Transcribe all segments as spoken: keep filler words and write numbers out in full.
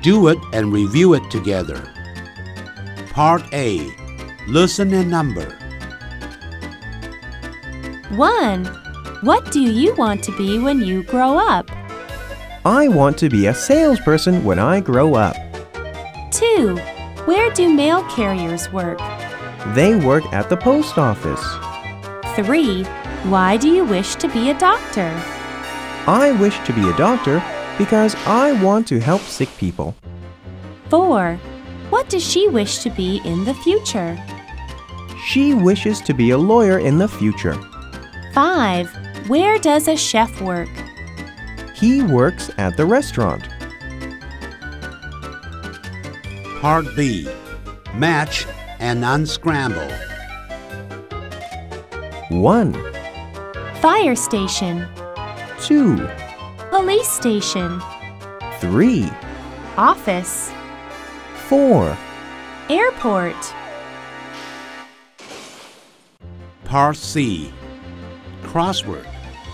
Do it and review it together. Part A. Listen and number. one. What do you want to be when you grow up? I want to be a salesperson when I grow up. two. Where do mail carriers work? They work at the post office. three. Why do you wish to be a doctor? I wish to be a doctor because I want to help sick people. four. What does she wish to be in the future? She wishes to be a lawyer in the future. five. Where does a chef work? He works at the restaurant. Part B. Match and unscramble. one, Fire station. two, Police station. three, Office. four. Airport. Part C. Crossword.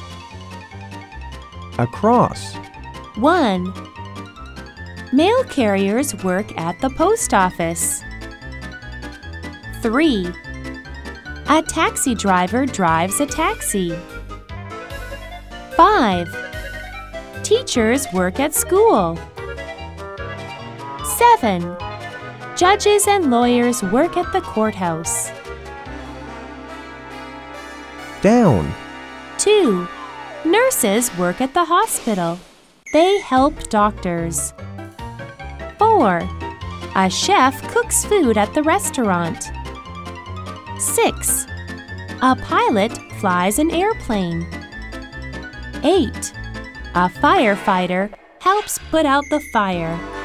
Across. one. Mail carriers work at the post office. three. A taxi driver drives a taxi. five. Teachers work at school. seven. Judges and lawyers work at the courthouse. Down. two. Nurses work at the hospital. They help doctors. four. A chef cooks food at the restaurant. six. A pilot flies an airplane. eight. A firefighter helps put out the fire.